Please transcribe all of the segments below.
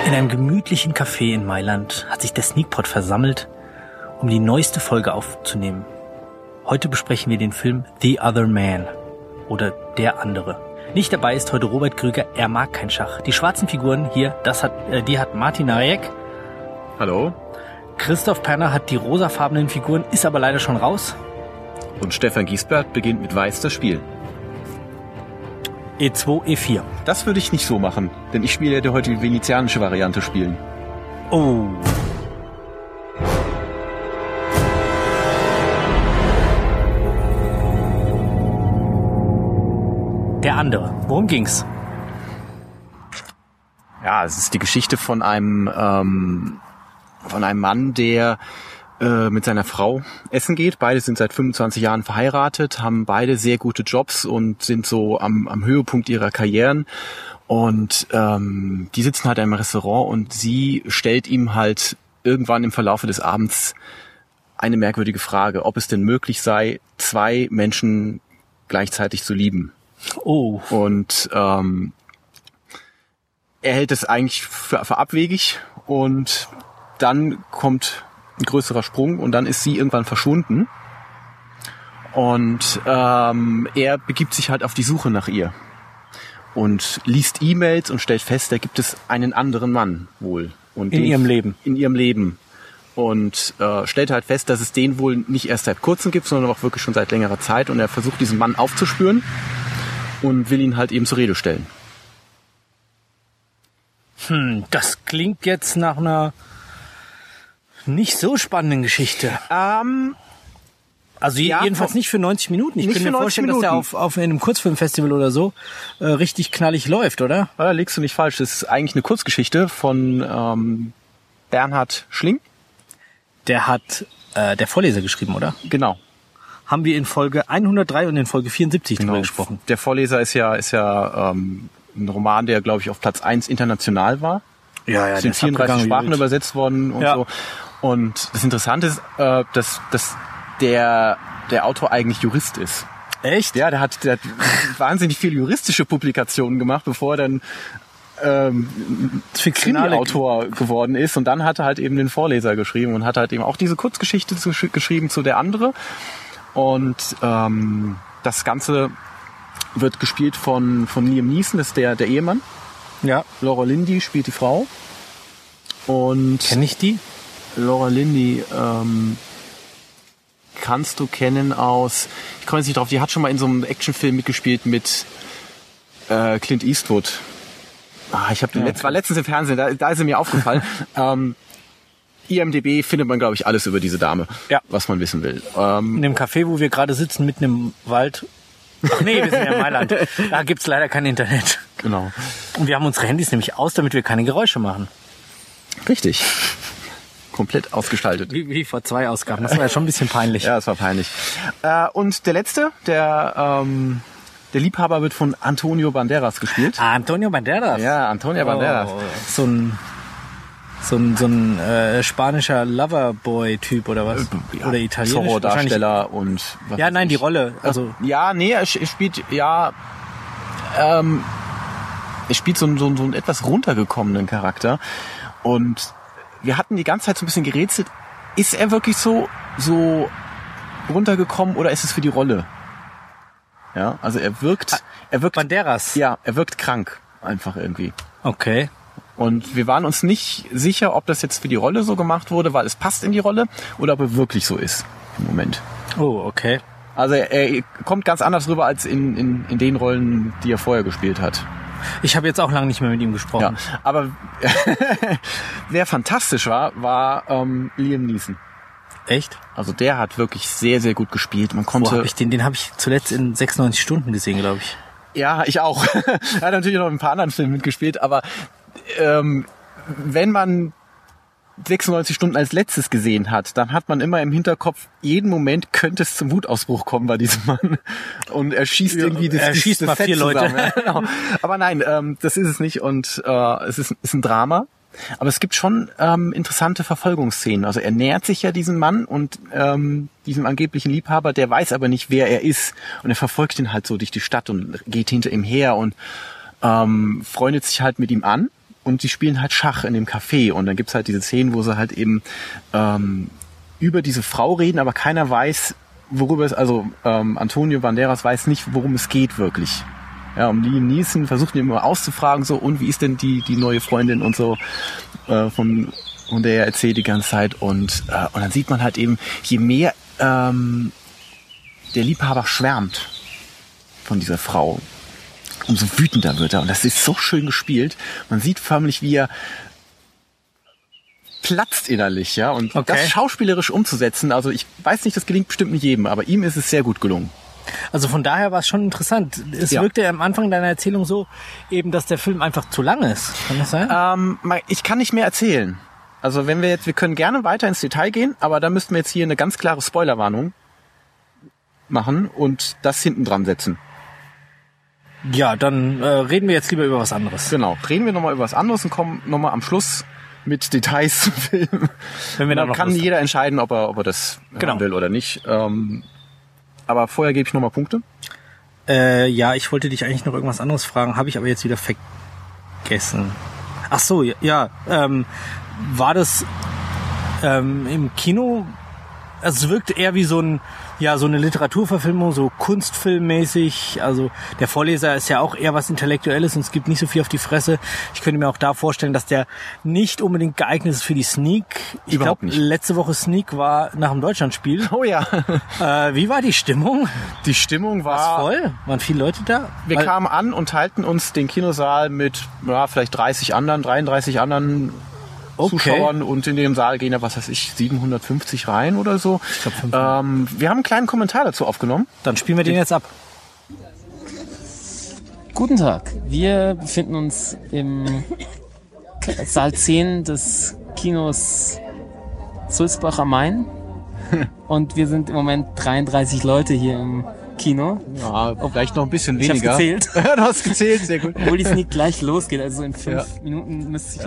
In einem gemütlichen Café in Mailand hat sich der Sneakpot versammelt, um die neueste Folge aufzunehmen. Heute besprechen wir den Film The Other Man oder Der andere. Nicht dabei ist heute Robert Krüger, er mag kein Schach. Die schwarzen Figuren hier, die hat Martin Narek. Hallo. Christoph Perner hat die rosafarbenen Figuren, ist aber leider schon raus. Und Stefan Giesbert beginnt mit Weiß das Spiel. E2, E4. Das würde ich nicht so machen, denn ich werde heute die venezianische Variante spielen. Oh. Der andere. Worum ging's? Ja, es ist die Geschichte von einem Mann, der mit seiner Frau essen geht. Beide sind seit 25 Jahren verheiratet, haben beide sehr gute Jobs und sind so am Höhepunkt ihrer Karrieren. Und die sitzen halt in einem Restaurant und sie stellt ihm halt irgendwann im Verlaufe des Abends eine merkwürdige Frage, ob es denn möglich sei, zwei Menschen gleichzeitig zu lieben. Oh. Und er hält es eigentlich für abwegig und dann kommt ein größerer Sprung und dann ist sie irgendwann verschwunden und er begibt sich halt auf die Suche nach ihr und liest E-Mails und stellt fest, da gibt es einen anderen Mann wohl. Und in ihrem Leben. In ihrem Leben. Und stellt halt fest, dass es den wohl nicht erst seit kurzem gibt, sondern auch wirklich schon seit längerer Zeit. Und er versucht, diesen Mann aufzuspüren und will ihn halt eben zur Rede stellen. Das klingt jetzt nach einer nicht so spannenden Geschichte. Also ja, jedenfalls nicht für 90 Minuten. Ich könnte mir vorstellen, dass der auf einem Kurzfilmfestival oder so richtig knallig läuft, oder? Ja, da liegst du nicht falsch. Das ist eigentlich eine Kurzgeschichte von Bernhard Schling. Der hat der Vorleser geschrieben, oder? Genau. Haben wir in Folge 103 und in Folge 74 drüber gesprochen. Der Vorleser ist ja ein Roman, der, glaube ich, auf Platz 1 international war. Ja, ist in 34 Sprachen übersetzt worden und so. Und das Interessante ist, dass der Autor eigentlich Jurist ist. Echt? Ja, der hat wahnsinnig viele juristische Publikationen gemacht, bevor er dann Krimi-Autor geworden ist. Und dann hat er halt eben den Vorleser geschrieben und hat halt eben auch diese Kurzgeschichte geschrieben zu Der andere. Und das Ganze wird gespielt von Liam Neeson, das ist der Ehemann. Ja. Laura Linney spielt die Frau. Und kenn ich die? Laura Linney kannst du kennen aus, ich komme jetzt nicht drauf, die hat schon mal in so einem Actionfilm mitgespielt mit Clint Eastwood. War letztens im Fernsehen, da ist sie mir aufgefallen. IMDb findet man, glaube ich, alles über diese Dame, was man wissen will. In dem Café, wo wir gerade sitzen, mitten im Wald. Ach nee, wir sind ja in Mailand. Da gibt's leider kein Internet. Genau. Und wir haben unsere Handys nämlich aus, damit wir keine Geräusche machen. Richtig. Komplett ausgestaltet. Wie vor 2 Ausgaben. Das war ja schon ein bisschen peinlich. Ja, das war peinlich. Und der letzte, der Liebhaber wird von Antonio Banderas gespielt. Ah, Antonio Banderas? Ja, Antonio Banderas. So ein spanischer Loverboy-Typ oder was? Ja, oder italienisch? Zorro-Darsteller und was. Ja, nein, die Rolle. Also er spielt er spielt so einen etwas runtergekommenen Charakter. Und wir hatten die ganze Zeit so ein bisschen gerätselt, ist er wirklich so runtergekommen oder ist es für die Rolle? Ja, also er wirkt Banderas. Ja, er wirkt krank einfach irgendwie. Okay. Und wir waren uns nicht sicher, ob das jetzt für die Rolle so gemacht wurde, weil es passt in die Rolle oder ob er wirklich so ist im Moment. Oh, okay. Also er kommt ganz anders rüber als in den Rollen, die er vorher gespielt hat. Ich habe jetzt auch lange nicht mehr mit ihm gesprochen. Ja, aber wer fantastisch war Liam Neeson. Echt? Also der hat wirklich sehr, sehr gut gespielt. Man konnte. Wo hab ich den? Den habe ich zuletzt in 96 Stunden gesehen, glaube ich. Ja, ich auch. Er hat natürlich noch in ein paar anderen Filmen mitgespielt, aber wenn man 96 Stunden als letztes gesehen hat, dann hat man immer im Hinterkopf, jeden Moment könnte es zum Wutausbruch kommen bei diesem Mann. Und er schießt irgendwie das mal Set 4 Leute. Ja, genau. Aber nein, das ist es nicht und es ist ein Drama. Aber es gibt schon interessante Verfolgungsszenen. Also er nähert sich ja diesem Mann und diesem angeblichen Liebhaber, der weiß aber nicht, wer er ist. Und er verfolgt ihn halt so durch die Stadt und geht hinter ihm her und freundet sich halt mit ihm an. und die spielen halt Schach in dem Café und dann gibt's halt diese Szenen, wo sie halt eben über diese Frau reden, aber keiner weiß, worüber es, also Antonio Banderas weiß nicht, worum es geht wirklich. Ja, um Liam Neeson versucht ihn immer auszufragen, so, und wie ist denn die neue Freundin und so, von der er erzählt die ganze Zeit und dann sieht man halt eben, je mehr der Liebhaber schwärmt von dieser Frau, umso wütender wird er. Und das ist so schön gespielt. Man sieht förmlich, wie er platzt innerlich, ja. Und das schauspielerisch umzusetzen, also ich weiß nicht, das gelingt bestimmt nicht jedem, aber ihm ist es sehr gut gelungen. Also von daher war es schon interessant. Es wirkte ja am Anfang deiner Erzählung so, eben, dass der Film einfach zu lang ist. Kann das sein? Ich kann nicht mehr erzählen. Also wir können gerne weiter ins Detail gehen, aber da müssten wir jetzt hier eine ganz klare Spoilerwarnung machen und das hinten dran setzen. Ja, dann reden wir jetzt lieber über was anderes. Genau, reden wir nochmal über was anderes und kommen nochmal am Schluss mit Details zum Film. Wenn wir dann kann jeder entscheiden, ob er das haben will oder nicht. Aber vorher gebe ich nochmal Punkte. Ja, ich wollte dich eigentlich noch irgendwas anderes fragen, habe ich aber jetzt wieder vergessen. Ach so, ja. War das im Kino? Also es wirkte eher wie so eine Literaturverfilmung, so kunstfilmmäßig. Also der Vorleser ist ja auch eher was Intellektuelles und es gibt nicht so viel auf die Fresse. Ich könnte mir auch da vorstellen, dass der nicht unbedingt geeignet ist für die Sneak. Ich glaube, letzte Woche Sneak war nach dem Deutschlandspiel. Oh ja. Wie war die Stimmung? Die Stimmung war... War's voll? Waren viele Leute da? Wir kamen an und teilten uns den Kinosaal mit vielleicht 33 anderen Zuschauern und in dem Saal gehen ja, 750 rein oder so. Ich glaub, 500. Wir haben einen kleinen Kommentar dazu aufgenommen. Dann spielen wir den jetzt ab. Guten Tag, wir befinden uns im Saal 10 des Kinos Sulzbach am Main und wir sind im Moment 33 Leute hier im Kino. Ja, vielleicht noch ein bisschen weniger. Ich hab's gezählt. Du hast gezählt, sehr gut. Obwohl die Sneak gleich losgeht, also in 5 Minuten müsste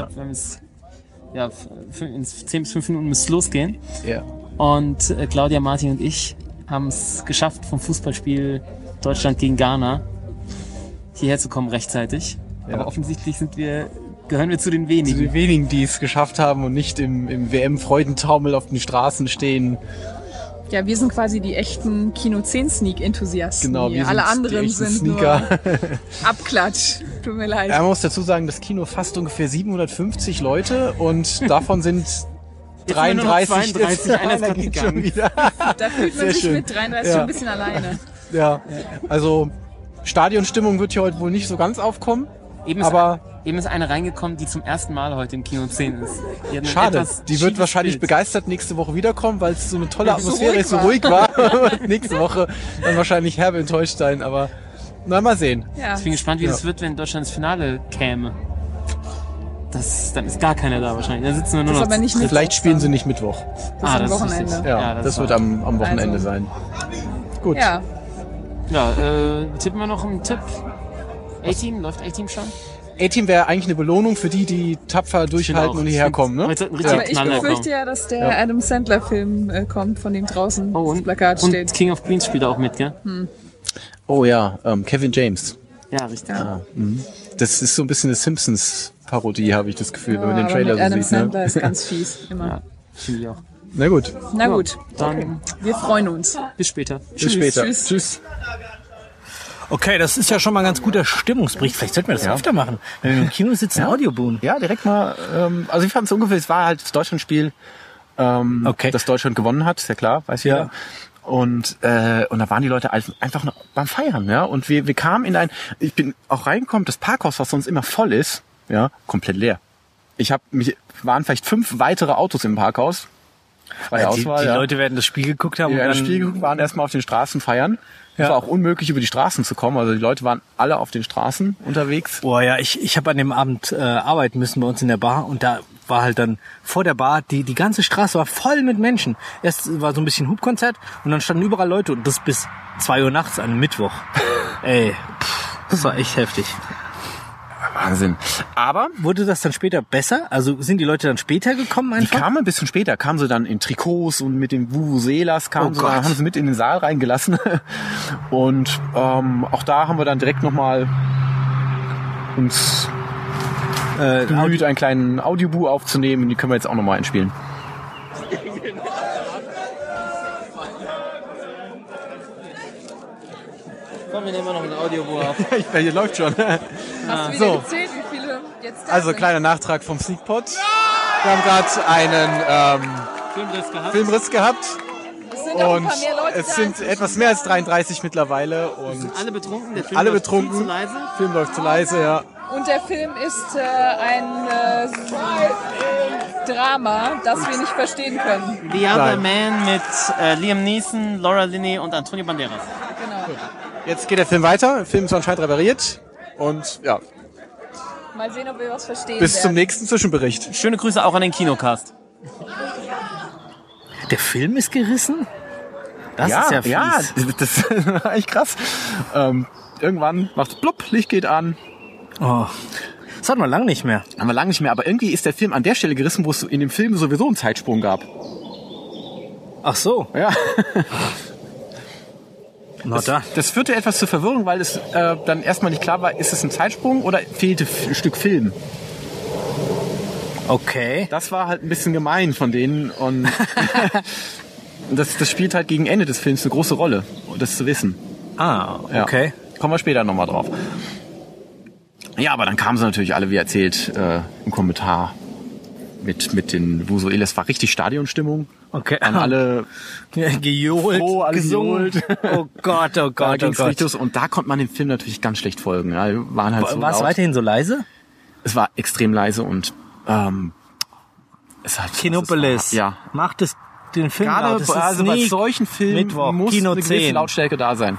in 10 bis 5 Minuten müsste es losgehen. Ja. Und Claudia, Martin und ich haben es geschafft, vom Fußballspiel Deutschland gegen Ghana hierher zu kommen rechtzeitig. Ja. Aber offensichtlich gehören wir zu den wenigen. Zu den wenigen, die es geschafft haben und nicht im WM-Freudentaumel auf den Straßen stehen. Ja, wir sind quasi die echten Kino 10 Sneak-Enthusiasten. Genau, wir alle anderen sind Sneaker. Nur Abklatsch. Tut mir leid. Man muss dazu sagen, das Kino fasst ungefähr 750 Leute und davon sind 33. Einer ist gerade gegangen. Da fühlt man sich mit 33 schon ein bisschen alleine. Ja, also Stadionstimmung wird hier heute wohl nicht so ganz aufkommen. Eben ist eine reingekommen, die zum ersten Mal heute im Kino 10 ist. Schade, die wird wahrscheinlich begeistert nächste Woche wiederkommen, weil es so eine tolle Atmosphäre ist, so ruhig war. Und nächste Woche dann wahrscheinlich herbe enttäuscht sein, aber mal sehen. Ja. Ich bin gespannt, wie das wird, wenn Deutschland ins Finale käme. Dann ist gar keiner da wahrscheinlich. Dann sitzen wir nur noch. Aber nicht Vielleicht spielen sie nicht Mittwoch. Das ist am Wochenende. Ja, das wird am Wochenende sein. Gut. Ja. Tippen wir noch einen Tipp. A-Team, läuft A-Team schon? A-Team wäre eigentlich eine Belohnung für die tapfer durchhalten und hierher kommen, ne? Aber ich befürchte ja, dass der Adam Sandler-Film kommt, von dem draußen das Plakat steht. Und King of Queens spielt auch mit, gell? Oh ja, Kevin James. Ja, richtig. Ja. Das ist so ein bisschen eine Simpsons-Parodie, habe ich das Gefühl, wenn man den Trailer so Adam sieht. Sandler ist ganz fies, immer. Ja, finde ich auch. Na gut. Dann wir freuen uns. Bis später. Bis später. Tschüss. Okay, das ist ja schon mal ein ganz guter Stimmungsbericht. Vielleicht sollten wir das öfter machen. Wenn wir im Kino sitzen, Audioboon. Ja, direkt mal. Also ich fand es ungefähr, es war halt das Deutschlandspiel, das Deutschland gewonnen hat, ist ja klar, weiß jeder. Ja. Und da waren die Leute einfach noch beim Feiern, ja. Und wir kamen ich bin auch reingekommen, das Parkhaus, was sonst immer voll ist, ja, komplett leer. Waren vielleicht 5 weitere Autos im Parkhaus. Freie Auswahl, die Leute werden das Spiel geguckt haben. Die werden das Spiel geguckt, waren erstmal auf den Straßen feiern. Es war auch unmöglich, über die Straßen zu kommen. Also die Leute waren alle auf den Straßen unterwegs. Boah, ja, ich habe an dem Abend arbeiten müssen bei uns in der Bar und da war halt dann vor der Bar, die ganze Straße war voll mit Menschen. Erst war so ein bisschen Hubkonzert und dann standen überall Leute und das bis 2 Uhr nachts an einem Mittwoch. Ey, das war echt heftig. Wahnsinn. Aber wurde das dann später besser? Also sind die Leute dann später gekommen einfach? Die kamen ein bisschen später. Kamen sie dann in Trikots und mit den Vuvuzelas haben sie mit in den Saal reingelassen. Und auch da haben wir dann direkt nochmal uns bemüht, einen kleinen Audioboo aufzunehmen. Die können wir jetzt auch nochmal einspielen. Komm, wir nehmen noch ein Audiobuch auf. Hier läuft schon. Hast du wieder gezählt, wie viele jetzt da Also sind? kleiner Nachtrag vom Sneakpot. Wir haben gerade einen Filmriss gehabt. Es sind auch ein Und paar mehr Leute es da sind inzwischen. etwas mehr als 33 mittlerweile. Und Alle betrunken, der Film alle läuft betrunken. viel zu leise. Film läuft zu leise, ja. Und der Film ist ein Drama, das wir nicht verstehen können. The Other Nein. Man mit Liam Neeson, Laura Linney und Antonio Banderas. Genau. Jetzt geht der Film weiter. Der Film ist anscheinend repariert. Und ja, Mal sehen, ob wir was verstehen bis zum werden. nächsten Zwischenbericht. Schöne Grüße auch an den Kinocast. Der Film ist gerissen? Das ist ja fies. das ist eigentlich krass. Irgendwann macht's plupp, Licht geht an. Oh. Das hatten wir lange nicht mehr. Haben wir lange nicht mehr, aber irgendwie ist der Film an der Stelle gerissen, wo es in dem Film sowieso einen Zeitsprung gab. Ach so. Ja. Na da. Das führte etwas zur Verwirrung, weil es dann erstmal nicht klar war, ist es ein Zeitsprung oder fehlte ein Stück Film. Okay. Das war halt ein bisschen gemein von denen und das spielt halt gegen Ende des Films eine große Rolle, das zu wissen. Ah, Ja. okay. Kommen wir später nochmal drauf. Ja, aber dann kamen sie natürlich alle, wie erzählt, im Kommentar mit den Vusueles. War richtig Stadionstimmung. Okay. An alle gejohlt, froh, alle gesungen. gejohlt. Oh Gott, oh Da Gott, oh ging's richtig Gott. los. Und da konnte man dem Film natürlich ganz schlecht folgen. Ja, wir waren halt so War es laut. weiterhin so leise? Es war extrem leise und es hat Kinopolis. Ja. Macht es den Film Gerade laut. Es ist also bei Sneak. solchen Filmen Mittwoch, muss Kino eine gewisse 10. Lautstärke da sein.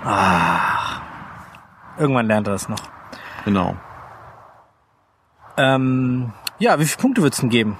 Irgendwann lernt er das noch. Genau. Ja, wie viele Punkte würdest du denn geben?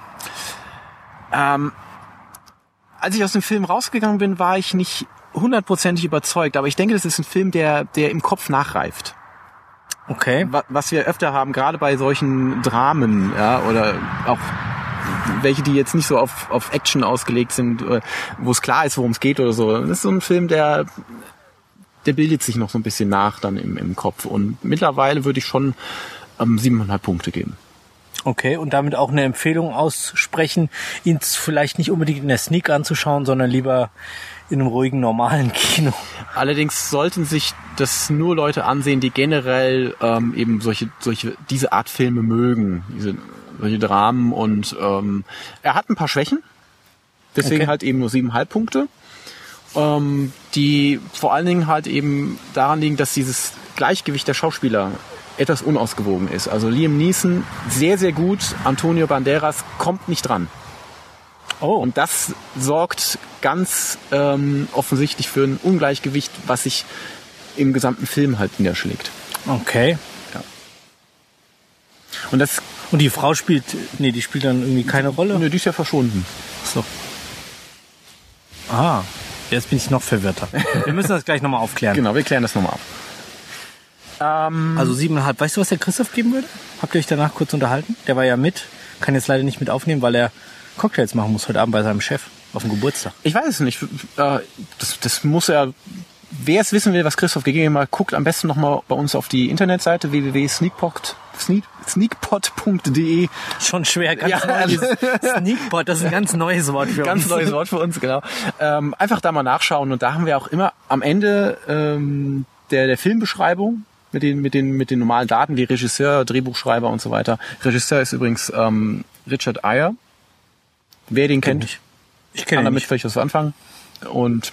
Als ich aus dem Film rausgegangen bin, war ich nicht 100% überzeugt, aber ich denke, das ist ein Film, der im Kopf nachreift. Okay. Was wir öfter haben, gerade bei solchen Dramen, ja, oder auch welche, die jetzt nicht so auf Action ausgelegt sind, wo es klar ist, worum es geht oder so. Das ist so ein Film, der bildet sich noch so ein bisschen nach dann im Kopf. Und mittlerweile würde ich schon 7,5 Punkte geben. Okay, und damit auch eine Empfehlung aussprechen, ihn vielleicht nicht unbedingt in der Sneak anzuschauen, sondern lieber in einem ruhigen, normalen Kino. Allerdings sollten sich das nur Leute ansehen, die generell eben diese Art Filme mögen, solche Dramen. Und er hat ein paar Schwächen, deswegen Okay. halt eben nur 7,5 Punkte, die vor allen Dingen halt eben daran liegen, dass dieses Gleichgewicht der Schauspieler etwas unausgewogen ist. Also Liam Neeson sehr, sehr gut, Antonio Banderas kommt nicht dran. Oh, Und das sorgt ganz offensichtlich für ein Ungleichgewicht, was sich im gesamten Film halt niederschlägt. okay. Und das, Und die Frau spielt dann irgendwie keine Rolle? die ist ja verschwunden. So. Ah, jetzt bin ich noch verwirrter. Wir müssen das gleich nochmal aufklären. Genau, wir klären das nochmal ab. Also 7,5. Weißt du, was der Christoph geben würde? Habt ihr euch danach kurz unterhalten? Der war ja mit, kann jetzt leider nicht mit aufnehmen, weil er Cocktails machen muss heute Abend bei seinem Chef auf dem Geburtstag. Ich weiß es nicht. Das muss er. Wer es wissen will, was Christoph gegeben hat, guckt am besten nochmal bei uns auf die Internetseite www.sneakpot.de. Schon schwer, ganz Ja. neues Sneakpot, das ist ein ganz neues Wort für Ganz uns. neues Wort für uns, genau. Einfach da mal nachschauen und da haben wir auch immer am Ende der Filmbeschreibung mit den normalen Daten wie Regisseur, Drehbuchschreiber und so weiter. Regisseur ist übrigens Richard Ayer. Wer den kennt, Ich kann kenne ihn damit nicht. vielleicht was anfangen. Und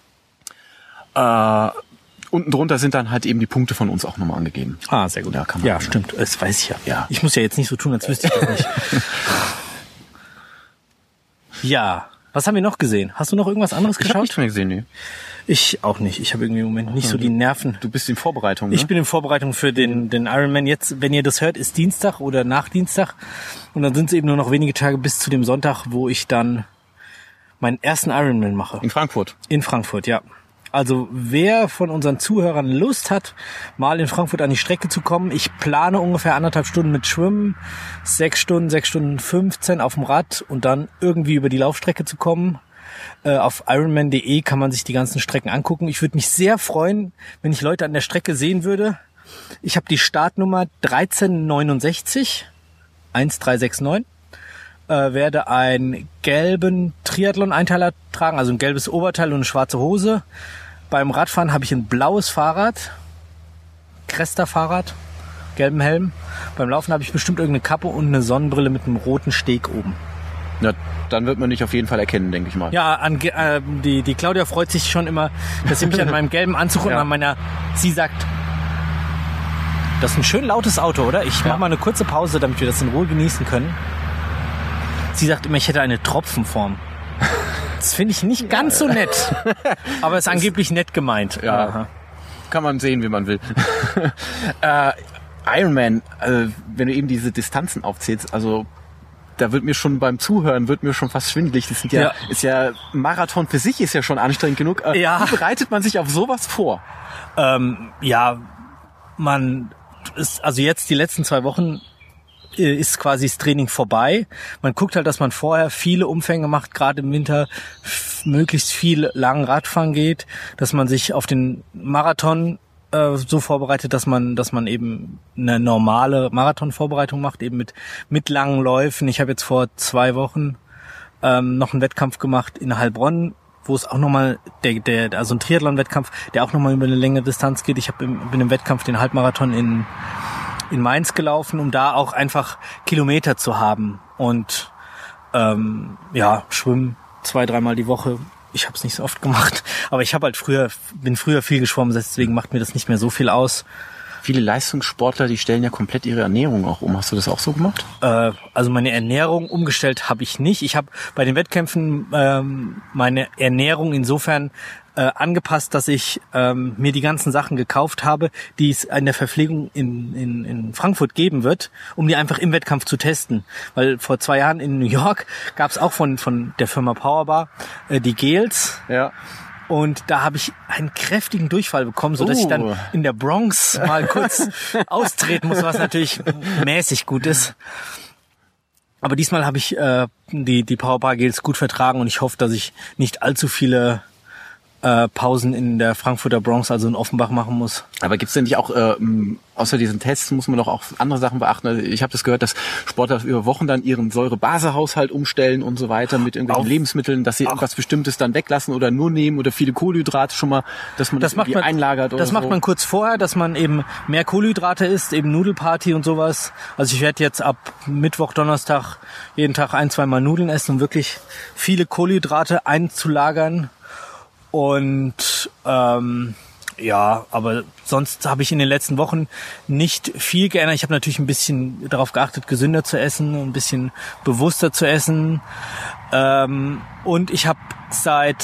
unten drunter sind dann halt eben die Punkte von uns auch nochmal angegeben. Ah, sehr gut. Ja, kann man Ja, machen. stimmt. Das weiß ich ja. Ja. Ich muss ja jetzt nicht so tun, als wüsste ich das nicht. Ja. Was haben wir noch gesehen? Hast du noch irgendwas anderes Ich habe geschaut? nichts mehr gesehen, nee. Ich auch nicht. Ich habe irgendwie im Moment nicht so die Nerven. Du bist in Vorbereitung, ne? Ich bin in Vorbereitung für den Ironman. Jetzt, wenn ihr das hört, ist Dienstag oder nach Dienstag. Und dann sind es eben nur noch wenige Tage bis zu dem Sonntag, wo ich dann meinen ersten Ironman mache. in Frankfurt. In Frankfurt, ja. Also wer von unseren Zuhörern Lust hat, mal in Frankfurt an die Strecke zu kommen, ich plane ungefähr 1,5 Stunden mit Schwimmen, 6 Stunden 15 auf dem Rad und dann irgendwie über die Laufstrecke zu kommen. Auf ironman.de kann man sich die ganzen Strecken angucken. Ich würde mich sehr freuen, wenn ich Leute an der Strecke sehen würde. Ich habe die Startnummer 1369 1369. Werde einen gelben Triathlon-Einteiler tragen, also ein gelbes Oberteil und eine schwarze Hose. Beim Radfahren habe ich ein blaues Fahrrad, Cresta-Fahrrad, gelben Helm. Beim Laufen habe ich bestimmt irgendeine Kappe und eine Sonnenbrille mit einem roten Steg oben. Ja, dann wird man dich auf jeden Fall erkennen, denke ich mal. Ja, die Claudia freut sich schon immer, dass sie mich an meinem gelben Anzug und an sie sagt, das ist ein schön lautes Auto, oder? Ich mache mal eine kurze Pause, damit wir das in Ruhe genießen können. Sie sagt immer, ich hätte eine Tropfenform. Das finde ich nicht ganz so nett. Aber es ist angeblich nett gemeint. Ja, aha. Kann man sehen, wie man will. Ironman, wenn du eben diese Distanzen aufzählst, also da wird mir schon beim Zuhören fast schwindelig. Das sind ist ja Marathon für sich ist ja schon anstrengend genug. Wie bereitet man sich auf sowas vor? Man ist also jetzt die letzten 2 Wochen ist quasi das Training vorbei. Man guckt halt, dass man vorher viele Umfänge macht, gerade im Winter möglichst viel lang Radfahren geht, dass man sich auf den Marathon so vorbereitet, dass man eben eine normale Marathonvorbereitung macht, eben mit langen Läufen. Ich habe jetzt vor 2 Wochen noch einen Wettkampf gemacht in Heilbronn, wo es auch nochmal also ein Triathlon-Wettkampf, der auch nochmal über eine längere Distanz geht. Ich bin im Wettkampf den Halbmarathon in Mainz gelaufen, um da auch einfach Kilometer zu haben. Und schwimmen 2-3 Mal die Woche. Ich habe es nicht so oft gemacht, aber ich habe halt bin früher viel geschwommen, deswegen macht mir das nicht mehr so viel aus. Viele Leistungssportler, die stellen ja komplett ihre Ernährung auch um. Hast du das auch so gemacht? Also meine Ernährung umgestellt habe ich nicht. Ich habe bei den Wettkämpfen meine Ernährung insofern angepasst, dass ich mir die ganzen Sachen gekauft habe, die es in der Verpflegung in Frankfurt geben wird, um die einfach im Wettkampf zu testen. Weil vor 2 Jahren in New York gab es auch von der Firma Powerbar die Gels. Ja. Und da habe ich einen kräftigen Durchfall bekommen, sodass ich dann in der Bronx mal kurz austreten muss, was natürlich mäßig gut ist. Aber diesmal habe ich die Powerbar Gels gut vertragen und ich hoffe, dass ich nicht allzu viele Pausen in der Frankfurter Bronx, also in Offenbach, machen muss. Aber gibt's denn nicht auch, außer diesen Tests muss man doch auch andere Sachen beachten? Ich habe das gehört, dass Sportler über Wochen dann ihren Säurebasehaushalt umstellen und so weiter mit irgendwelchen Lebensmitteln, dass sie irgendwas Bestimmtes dann weglassen oder nur nehmen oder viele Kohlenhydrate schon mal, dass man das einlagert oder so. Das macht man kurz vorher, dass man eben mehr Kohlenhydrate isst, eben Nudelparty und sowas. Also ich werde jetzt ab Mittwoch, Donnerstag jeden Tag 1-2 Mal Nudeln essen, um wirklich viele Kohlenhydrate einzulagern. Und aber sonst habe ich in den letzten Wochen nicht viel geändert. Ich habe natürlich ein bisschen darauf geachtet, gesünder zu essen, ein bisschen bewusster zu essen. Und ich habe seit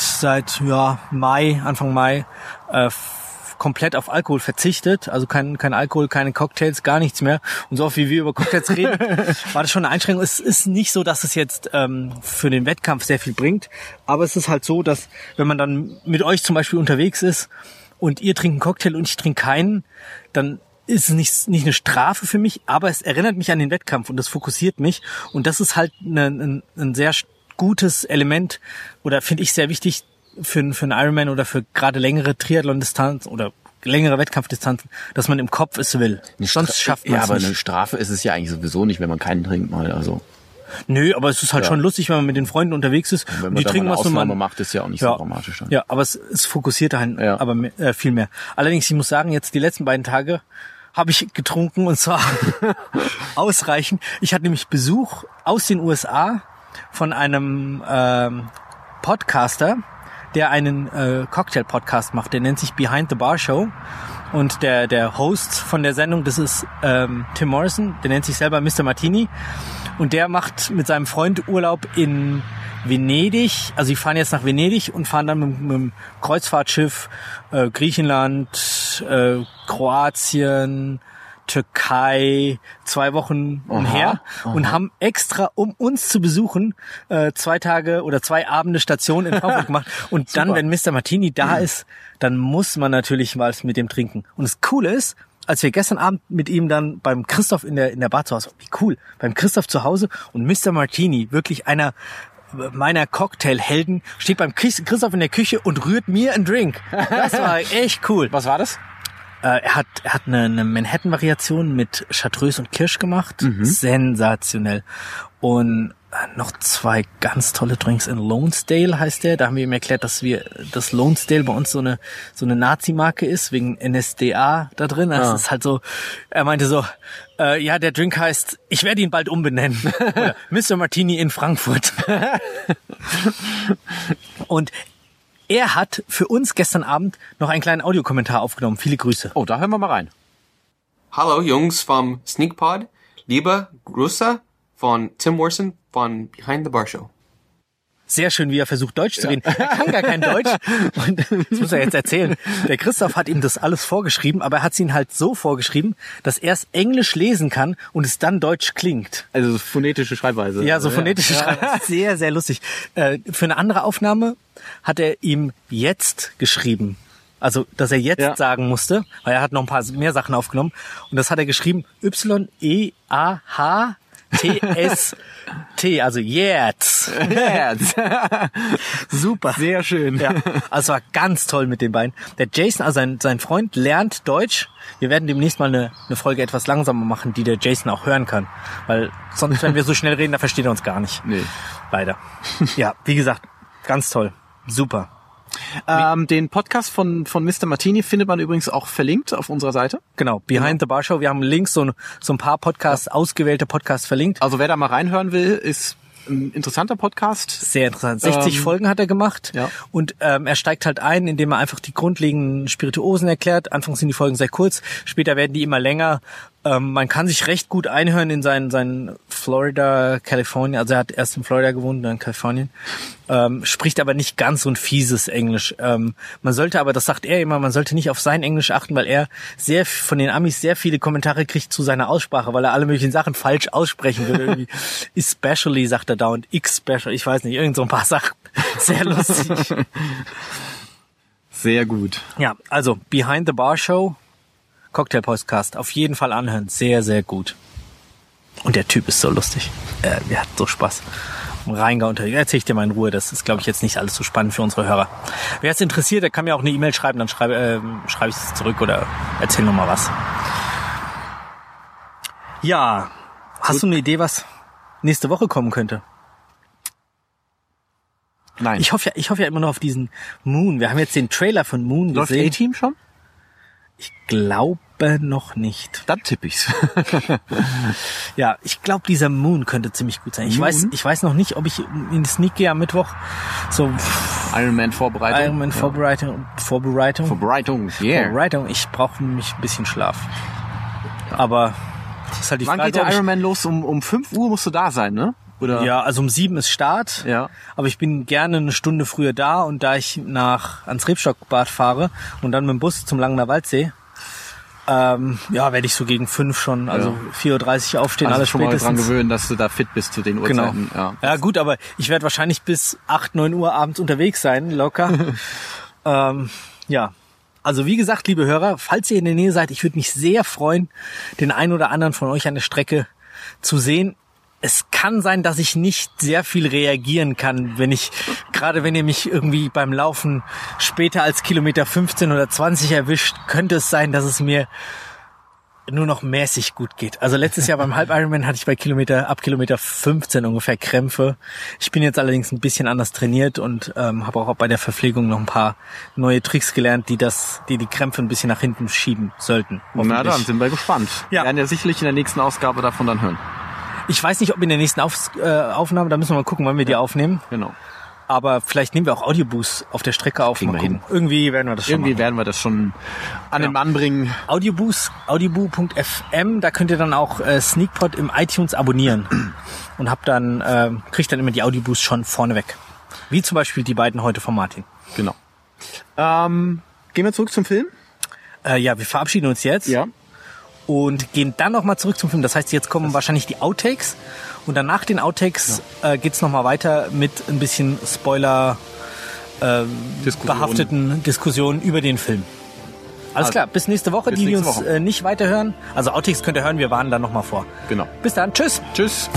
Anfang Mai komplett auf Alkohol verzichtet, also kein Alkohol, keine Cocktails, gar nichts mehr. Und so oft wie wir über Cocktails reden, war das schon eine Einschränkung. Es ist nicht so, dass es jetzt für den Wettkampf sehr viel bringt, aber es ist halt so, dass wenn man dann mit euch zum Beispiel unterwegs ist und ihr trinkt einen Cocktail und ich trinke keinen, dann ist es nicht eine Strafe für mich, aber es erinnert mich an den Wettkampf und das fokussiert mich. Und das ist halt ein sehr gutes Element oder finde ich sehr wichtig, für einen Ironman oder für gerade längere Triathlon-Distanz oder längere Wettkampfdistanzen, dass man im Kopf es will. Sonst schafft man es nicht. Ja, aber eine Strafe ist es ja eigentlich sowieso nicht, wenn man keinen trinkt mal. Also. Nö, aber es ist halt schon lustig, wenn man mit den Freunden unterwegs ist. Und wenn man die trinken was man macht, ist ja auch nicht so dramatisch. Dann. Ja, aber es fokussiert halt aber viel mehr. Allerdings, ich muss sagen, jetzt die letzten beiden Tage habe ich getrunken und zwar ausreichend. Ich hatte nämlich Besuch aus den USA von einem Podcaster, der einen Cocktail-Podcast macht. Der nennt sich Behind the Bar Show. Und der Host von der Sendung, das ist Tim Morrison, der nennt sich selber Mr. Martini. Und der macht mit seinem Freund Urlaub in Venedig. Also die fahren jetzt nach Venedig und fahren dann mit dem Kreuzfahrtschiff Griechenland, Kroatien, Türkei 2 Wochen umher und haben extra, um uns zu besuchen, 2 Tage oder 2 Abende Station in Frankfurt gemacht. Und dann, wenn Mr. Martini da ist, dann muss man natürlich was mit dem trinken. Und das Coole ist, als wir gestern Abend mit ihm dann beim Christoph in der Bar zu Hause, wie cool, beim Christoph zu Hause und Mr. Martini, wirklich einer meiner Cocktailhelden, steht beim Christoph in der Küche und rührt mir einen Drink. Das war echt cool. Was war das? Er hat eine Manhattan-Variation mit Chartreuse und Kirsch gemacht. Sensationell. Und noch 2 ganz tolle Drinks in Lonesdale heißt der. Da haben wir ihm erklärt, dass Lonesdale bei uns so eine Nazi-Marke ist, wegen NSDA da drin. Das ist halt so, er meinte so, ja, der Drink heißt, ich werde ihn bald umbenennen. Oder Mr. Martini in Frankfurt. Und er hat für uns gestern Abend noch einen kleinen Audiokommentar aufgenommen. Viele Grüße. Oh, da hören wir mal rein. Hallo Jungs vom Sneakpod. Liebe Grüße von Tim Morrison von Behind the Bar Show. Sehr schön, wie er versucht, Deutsch zu reden. Er kann gar kein Deutsch. Und das muss er jetzt erzählen. Der Christoph hat ihm das alles vorgeschrieben, aber er hat es ihm halt so vorgeschrieben, dass er es Englisch lesen kann und es dann Deutsch klingt. Also phonetische Schreibweise. Ja, so phonetische Schreibweise. Sehr, sehr lustig. Für eine andere Aufnahme hat er ihm jetzt geschrieben. Also, dass er jetzt sagen musste, weil er hat noch ein paar mehr Sachen aufgenommen. Und das hat er geschrieben, YEAHTST, also jetzt. Super. Sehr schön. Ja, also war ganz toll mit den beiden. Der Jason, also sein Freund, lernt Deutsch. Wir werden demnächst mal eine Folge etwas langsamer machen, die der Jason auch hören kann. Weil sonst, wenn wir so schnell reden, dann versteht er uns gar nicht. Nee. Leider. Ja, wie gesagt, ganz toll. Super. Den Podcast von Mr. Martini findet man übrigens auch verlinkt auf unserer Seite. Genau, Behind the Bar Show. Wir haben links so ein paar Podcasts, ausgewählte Podcasts verlinkt. Also wer da mal reinhören will, ist ein interessanter Podcast. Sehr interessant. 60 Folgen hat er gemacht. Ja. Und er steigt halt ein, indem er einfach die grundlegenden Spirituosen erklärt. Anfangs sind die Folgen sehr kurz, später werden die immer länger. Man kann sich recht gut einhören in seinen Florida, Kalifornien. Also er hat erst in Florida gewohnt, dann in Kalifornien. Spricht aber nicht ganz so ein fieses Englisch. Man sollte aber, das sagt er immer, man sollte nicht auf sein Englisch achten, weil er von den Amis sehr viele Kommentare kriegt zu seiner Aussprache, weil er alle möglichen Sachen falsch aussprechen will. Irgendwie especially sagt er da und x-special, ich weiß nicht, irgend so ein paar Sachen. Sehr lustig. Sehr gut. Ja, also Behind the Bar Show, Cocktail-Podcast, auf jeden Fall anhören. Sehr, sehr gut. Und der Typ ist so lustig. Der hat so Spaß. Rheingau erzähl ich dir mal in Ruhe. Das ist, glaube ich, jetzt nicht alles so spannend für unsere Hörer. Wer es interessiert, der kann mir auch eine E-Mail schreiben, dann schreibe ich es zurück oder erzähl noch mal was. Ja, hast du eine Idee, was nächste Woche kommen könnte? Nein. Ich hoffe ja immer noch auf diesen Moon. Wir haben jetzt den Trailer von Moon gesehen. Läuft A-Team schon? Ich glaube noch nicht. Dann tippe ich's. Ja, ich glaube, dieser Moon könnte ziemlich gut sein. Ich weiß noch nicht, ob ich in die Sneak gehe am Mittwoch. So Ironman-Vorbereitung. Vorbereitung. Yeah. Vorbereitung. Ich brauche nämlich ein bisschen Schlaf. Aber das ist halt die Frage. Wann geht der Ironman los? Um 5 Uhr musst du da sein, ne? Oder? Ja, also um 7 ist Start. Ja. Aber ich bin gerne eine Stunde früher da und da ich ans Rebstockbad fahre und dann mit dem Bus zum Langener Waldsee, werde ich so gegen 5 schon, also 4:30 Uhr aufstehen, also alles schon spätestens. mal dran gewöhnen, dass du da fit bist zu den Uhrzeiten. Genau. Ja, gut, aber ich werde wahrscheinlich bis 8, 9 Uhr abends unterwegs sein, locker. Ja. Also wie gesagt, liebe Hörer, falls ihr in der Nähe seid, ich würde mich sehr freuen, den einen oder anderen von euch an der Strecke zu sehen. Es kann sein, dass ich nicht sehr viel reagieren kann, wenn ihr mich irgendwie beim Laufen später als Kilometer 15 oder 20 erwischt, könnte es sein, dass es mir nur noch mäßig gut geht. Also letztes Jahr beim Halb-Ironman hatte ich ab Kilometer 15 ungefähr Krämpfe. Ich bin jetzt allerdings ein bisschen anders trainiert und habe auch bei der Verpflegung noch ein paar neue Tricks gelernt, die die Krämpfe ein bisschen nach hinten schieben sollten. Na dann sind wir gespannt. Ja. Wir werden ja sicherlich in der nächsten Ausgabe davon dann hören. Ich weiß nicht, ob in der nächsten Aufnahme, da müssen wir mal gucken, wann wir die aufnehmen. Genau. Aber vielleicht nehmen wir auch Audioboost auf der Strecke auf. Mal gucken. Irgendwie werden wir das schon machen. werden wir das schon an den Mann bringen. Audioboo.fm, da könnt ihr dann auch Sneakpod im iTunes abonnieren. Und kriegt dann immer die Audioboost schon vorneweg. Wie zum Beispiel die beiden heute von Martin. Genau. Gehen wir zurück zum Film? Ja, wir verabschieden uns jetzt. Ja. Und gehen dann nochmal zurück zum Film. Das heißt, jetzt kommen wahrscheinlich die Outtakes. Und dann nach den Outtakes geht's nochmal weiter mit ein bisschen Spoiler behafteten Diskussionen über den Film. Alles klar, bis nächste Woche. Die uns nicht weiterhören. Also Outtakes könnt ihr hören, wir warnen dann nochmal vor. Genau. Bis dann, tschüss. Tschüss.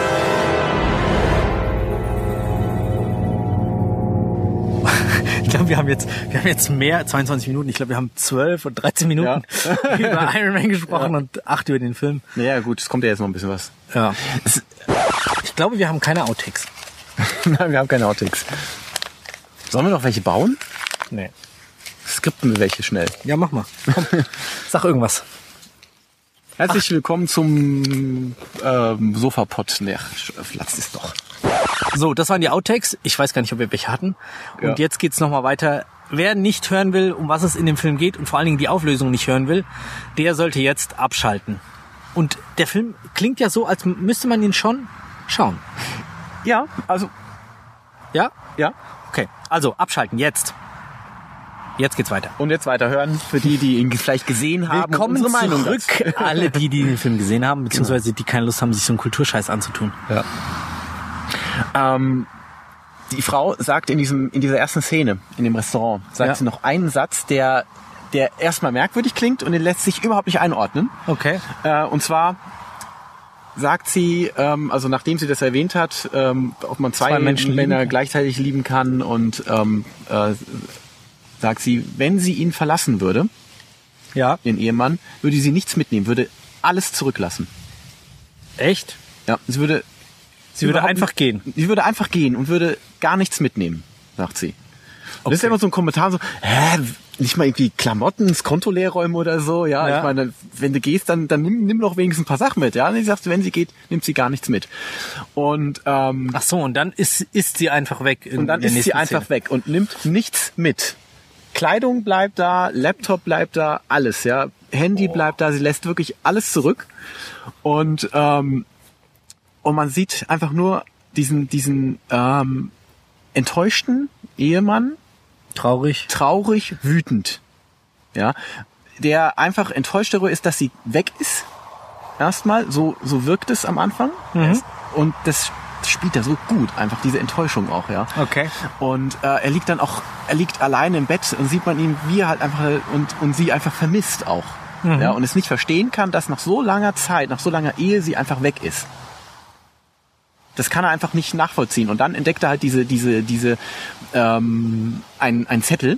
Ich glaube, wir haben jetzt mehr, 22 Minuten, ich glaube, wir haben 12 oder 13 Minuten über Iron Man gesprochen und 8 über den Film. Ja gut, es kommt ja jetzt noch ein bisschen was. Ja. Ich glaube, wir haben keine Outtakes. Nein, wir haben keine Outtakes. Sollen wir noch welche bauen? Nee. Skripten wir welche schnell. Ja, mach mal. Komm, sag irgendwas. Herzlich willkommen zum Sofapod. Ne, Platz ist doch. So, das waren die Outtakes. Ich weiß gar nicht, ob wir welche hatten. Und jetzt geht's nochmal weiter. Wer nicht hören will, um was es in dem Film geht und vor allen Dingen die Auflösung nicht hören will, der sollte jetzt abschalten. Und der Film klingt ja so, als müsste man ihn schon schauen. Ja, also. Ja? Ja. Okay, also abschalten, jetzt. Jetzt geht's weiter. Und jetzt weiterhören für die ihn vielleicht gesehen haben. Willkommen unsere Meinung zurück, dazu. alle die den Film gesehen haben, beziehungsweise die keine Lust haben, sich so einen Kulturscheiß anzutun. Ja. Die Frau sagt in dieser ersten Szene, in dem Restaurant, sagt sie noch einen Satz, der erstmal merkwürdig klingt und den lässt sich überhaupt nicht einordnen. Okay. Und zwar sagt sie, also nachdem sie das erwähnt hat, ob man zwei Männer gleichzeitig lieben kann und sagt sie, wenn sie ihn verlassen würde, den Ehemann, würde sie nichts mitnehmen, würde alles zurücklassen. Echt? Ja, sie würde einfach gehen. Sie würde einfach gehen und würde gar nichts mitnehmen, sagt sie. Und das ist ja immer so ein Kommentar so, nicht mal irgendwie Klamotten, das Konto leer räumen oder so, ja. Ich meine, wenn du gehst, dann nimm doch wenigstens ein paar Sachen mit, ja. Und sie sagt, wenn sie geht, nimmt sie gar nichts mit. Und ach so, und dann ist sie einfach weg. Und dann ist sie einfach weg und nimmt nichts mit. Kleidung bleibt da, Laptop bleibt da, alles, ja. Handy bleibt da, sie lässt wirklich alles zurück. Und man sieht einfach nur diesen enttäuschten Ehemann, traurig, wütend, ja, der einfach enttäuscht darüber ist, dass sie weg ist. Erstmal, so wirkt es am Anfang. Und das spielt er so gut, einfach diese Enttäuschung auch, ja. Okay. Und er liegt alleine im Bett und sieht man ihn, wie er halt einfach und sie einfach vermisst auch. Ja, und es nicht verstehen kann, dass nach so langer Zeit, nach so langer Ehe sie einfach weg ist. Das kann er einfach nicht nachvollziehen. Und dann entdeckt er halt ein Zettel,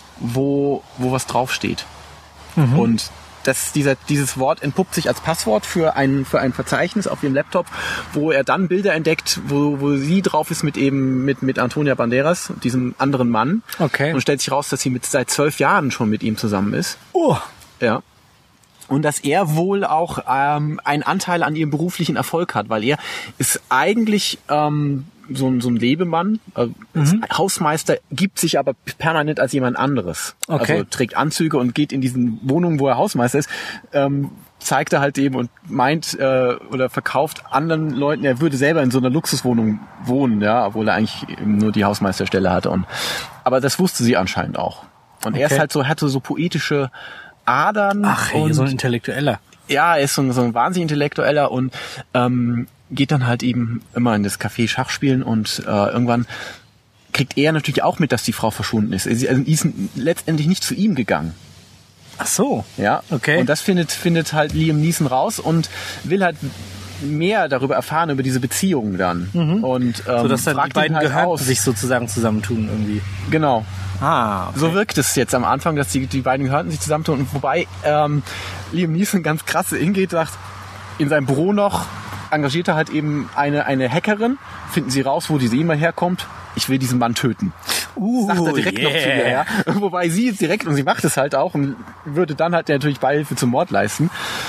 wo was draufsteht. Und dieses Wort entpuppt sich als Passwort für ein Verzeichnis auf dem Laptop, wo er dann Bilder entdeckt, wo sie drauf ist mit Antonia Banderas, diesem anderen Mann. Okay. Und stellt sich raus, dass sie seit 12 Jahren schon mit ihm zusammen ist. Oh. Ja. Und dass er wohl auch einen Anteil an ihrem beruflichen Erfolg hat, weil er ist eigentlich so ein Lebemann, Hausmeister, gibt sich aber permanent als jemand anderes. Okay. Also trägt Anzüge und geht in diesen Wohnungen, wo er Hausmeister ist, zeigt er halt eben und meint oder verkauft anderen Leuten, er würde selber in so einer Luxuswohnung wohnen, ja, obwohl er eigentlich eben nur die Hausmeisterstelle hatte. Aber das wusste sie anscheinend auch. Und er ist halt so, hatte so poetische Adern. Ach, hey, so ein Intellektueller. Ja, er ist so ein wahnsinnig Intellektueller und geht dann halt eben immer in das Café Schach spielen und irgendwann kriegt er natürlich auch mit, dass die Frau verschwunden ist. Sie ist letztendlich nicht zu ihm gegangen. Ach so. Ja, okay. Und das findet halt Liam Neeson raus und will halt mehr darüber erfahren, über diese Beziehungen dann. Und so dass dann die beiden halt Gehörten sich sozusagen zusammentun irgendwie. Genau. Ah, okay. So wirkt es jetzt am Anfang, dass die beiden Gehörten sich zusammentun. Und wobei Liam Neeson ganz krass hingeht, sagt, in seinem Büro noch engagiert er halt eben eine Hackerin, finden sie raus, wo diese E-Mail herkommt, ich will diesen Mann töten. Sagt er direkt noch zu ihr, ja. Wobei sie jetzt direkt, und sie macht es halt auch und würde dann halt natürlich Beihilfe zum Mord leisten.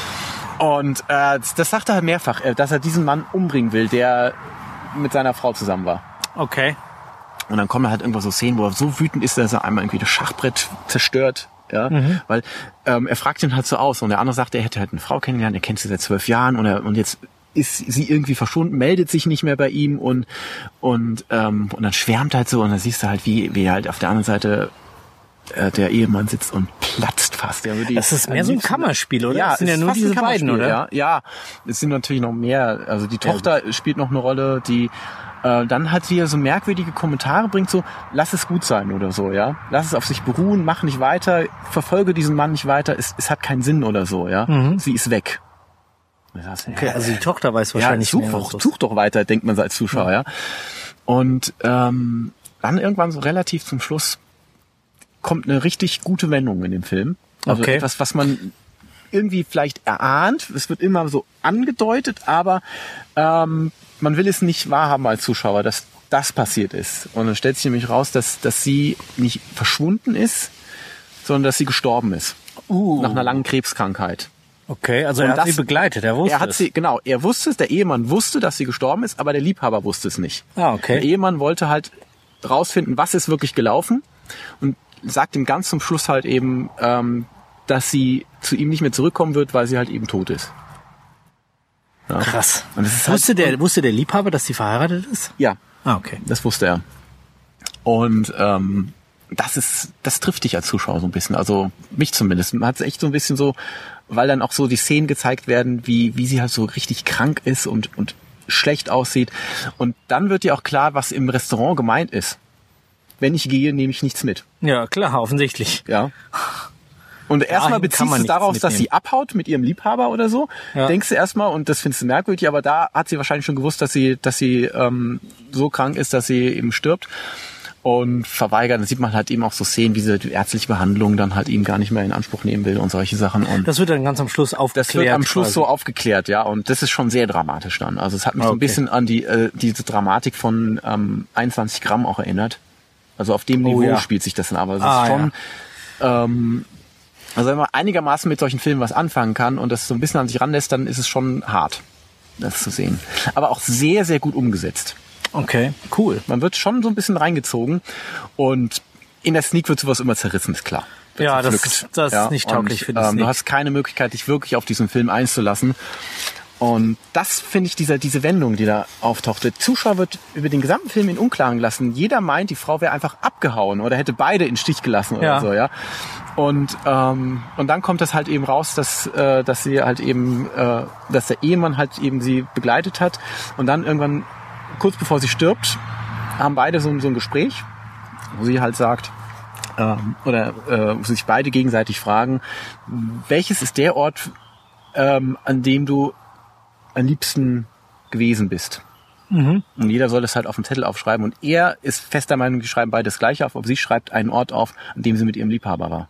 Und das sagt er halt mehrfach, dass er diesen Mann umbringen will, der mit seiner Frau zusammen war. Okay. Und dann kommen halt irgendwo so Szenen, wo er so wütend ist, dass er einmal irgendwie das Schachbrett zerstört. Ja, weil er fragt ihn halt so aus und der andere sagt, er hätte halt eine Frau kennengelernt, er kennt sie seit 12 Jahren und jetzt ist sie irgendwie verschwunden, meldet sich nicht mehr bei ihm und dann schwärmt halt so und dann siehst du halt, wie halt auf der anderen Seite der Ehemann sitzt und platzt fast. Das ist mehr so ein Kammerspiel, oder? Ja, das sind ja nur diese beiden, oder? Ja, es sind natürlich noch mehr. Also die Tochter spielt noch eine Rolle, die dann halt wieder so merkwürdige Kommentare bringt, so, lass es gut sein oder so, ja. Lass es auf sich beruhen, mach nicht weiter, verfolge diesen Mann nicht weiter, es hat keinen Sinn oder so, ja. Sie ist weg. Okay, also die Tochter weiß wahrscheinlich such doch weiter, denkt man als Zuschauer, ja. Und dann irgendwann so relativ zum Schluss kommt eine richtig gute Wendung in dem Film. Also etwas, was man irgendwie vielleicht erahnt. Es wird immer so angedeutet, aber man will es nicht wahrhaben als Zuschauer, dass das passiert ist. Und dann stellt sich nämlich raus, dass sie nicht verschwunden ist, sondern dass sie gestorben ist. Nach einer langen Krebskrankheit. Okay, also er hat sie begleitet, er wusste es. Er wusste es, der Ehemann wusste, dass sie gestorben ist, aber der Liebhaber wusste es nicht. Okay. Der Ehemann wollte halt rausfinden, was ist wirklich gelaufen und sagt ihm ganz zum Schluss halt eben, dass sie zu ihm nicht mehr zurückkommen wird, weil sie halt eben tot ist. Ja. Krass. Und das ist wusste der Liebhaber, dass sie verheiratet ist? Ja. Okay. Das wusste er. Und das trifft dich als Zuschauer so ein bisschen, also mich zumindest. Man hat es echt so ein bisschen so, weil dann auch so die Szenen gezeigt werden, wie sie halt so richtig krank ist und schlecht aussieht. Und dann wird dir auch klar, was im Restaurant gemeint ist. Wenn ich gehe, nehme ich nichts mit. Ja, klar, offensichtlich. Ja. Und erstmal beziehst du es darauf, dass sie abhaut mit ihrem Liebhaber oder so. Ja. Denkst du erstmal, und das findest du merkwürdig, aber da hat sie wahrscheinlich schon gewusst, dass sie so krank ist, dass sie eben stirbt. Und verweigert. Da sieht man halt eben auch so Szenen, wie sie die ärztliche Behandlung dann halt eben gar nicht mehr in Anspruch nehmen will und solche Sachen. Und das wird dann ganz am Schluss aufgeklärt. Das wird am Schluss so aufgeklärt, ja. Und das ist schon sehr dramatisch dann. Also es hat mich so ein bisschen an diese Dramatik von 21 Gramm auch erinnert. Also auf dem Niveau spielt sich das dann aber. Es ist schon, also wenn man einigermaßen mit solchen Filmen was anfangen kann und das so ein bisschen an sich ranlässt, dann ist es schon hart, das zu sehen. Aber auch sehr, sehr gut umgesetzt. Okay, cool. Man wird schon so ein bisschen reingezogen und in der Sneak wird sowas immer zerrissen, ist klar. Ja, das ist nicht tauglich für die Sneak. Du hast keine Möglichkeit, dich wirklich auf diesen Film einzulassen. Und das finde ich, diese Wendung, die da auftaucht. Der Zuschauer wird über den gesamten Film in Unklaren gelassen. Jeder meint, die Frau wäre einfach abgehauen oder hätte beide in den Stich gelassen oder so, ja. Und dann kommt das halt eben raus, dass sie halt eben, dass der Ehemann halt eben sie begleitet hat und dann irgendwann kurz bevor sie stirbt, haben beide so ein Gespräch, wo sie halt sagt, wo sich beide gegenseitig fragen, welches ist der Ort, an dem du am liebsten gewesen bist? Mhm. Und jeder soll das halt auf dem Zettel aufschreiben. Und er ist fester Meinung, die schreiben beide das Gleiche auf, aber sie schreibt einen Ort auf, an dem sie mit ihrem Liebhaber war.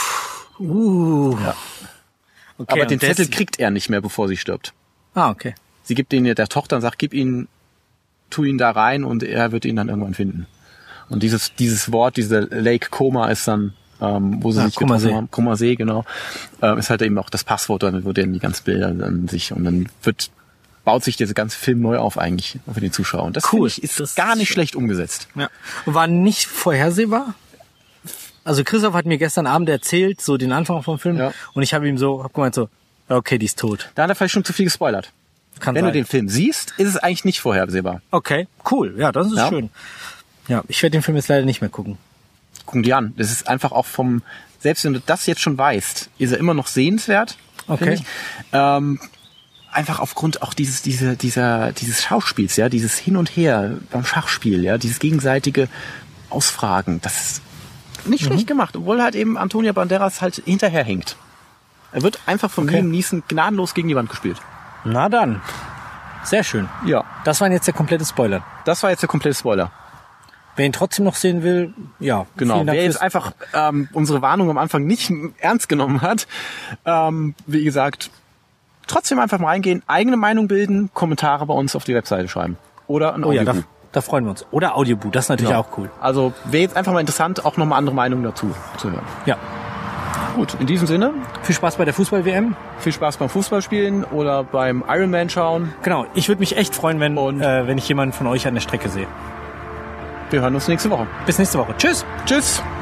Ja. Okay, aber den Zettel kriegt er nicht mehr, bevor sie stirbt. Okay. Sie gibt den der Tochter und sagt, tu ihn da rein und er wird ihn dann irgendwann finden. Und dieses Wort, diese Lake Como ist dann, wo sie sich getroffen haben, Como See, genau, ist halt eben auch das Passwort, dann wird dann die ganzen Bilder an sich und dann baut sich dieser ganze Film neu auf eigentlich für den Zuschauer. Und das finde ich ist gar nicht schlecht umgesetzt. Ja. War nicht vorhersehbar? Also Christoph hat mir gestern Abend erzählt, so den Anfang vom Film, und ich habe ihm gemeint so, okay, die ist tot. Da hat er vielleicht schon zu viel gespoilert. Wenn du den Film siehst, ist es eigentlich nicht vorhersehbar. Okay, cool. Ja, das ist schön. Ja, ich werde den Film jetzt leider nicht mehr gucken. Gucken die an. Das ist einfach auch selbst wenn du das jetzt schon weißt, ist er immer noch sehenswert. Okay. Einfach aufgrund auch dieses Schauspiels, ja, dieses Hin und Her beim Schachspiel, ja, dieses gegenseitige Ausfragen. Das ist nicht schlecht gemacht, obwohl halt eben Antonio Banderas halt hinterherhinkt. Er wird einfach von Liam Neeson gnadenlos gegen die Wand gespielt. Na dann. Sehr schön. Ja. Das war jetzt der komplette Spoiler. Das war jetzt der komplette Spoiler. Wer ihn trotzdem noch sehen will, ja. Genau. Wer jetzt einfach unsere Warnung am Anfang nicht ernst genommen hat, wie gesagt, trotzdem einfach mal reingehen, eigene Meinung bilden, Kommentare bei uns auf die Webseite schreiben. Oder ein Audioboo. Ja, da freuen wir uns. Oder Audioboo, das ist natürlich auch cool. Also wäre jetzt einfach mal interessant, auch nochmal andere Meinungen dazu zu hören. Ja. Gut, in diesem Sinne. Viel Spaß bei der Fußball-WM. Viel Spaß beim Fußballspielen oder beim Ironman schauen. Genau, ich würde mich echt freuen, wenn ich jemanden von euch an der Strecke sehe. Wir hören uns nächste Woche. Bis nächste Woche. Tschüss. Tschüss.